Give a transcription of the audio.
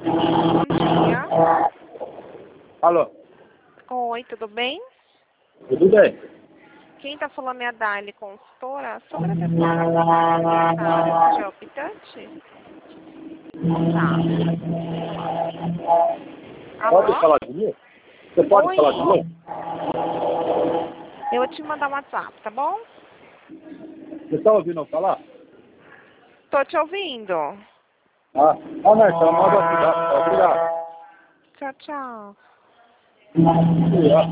Bom dia. Alô? Oi, tudo bem? Tudo bem? Quem tá falando é a Dali, consultora, sobre a questão da de optante? Tá. Pode Alô? falar de mim? Você pode Oi. falar de mim? Eu vou te mandar um WhatsApp, tá bom? Você está ouvindo eu falar? Tô te ouvindo. Ah, não, então manda aqui, tá? Obrigado. Tchau, tchau. Sim, ó.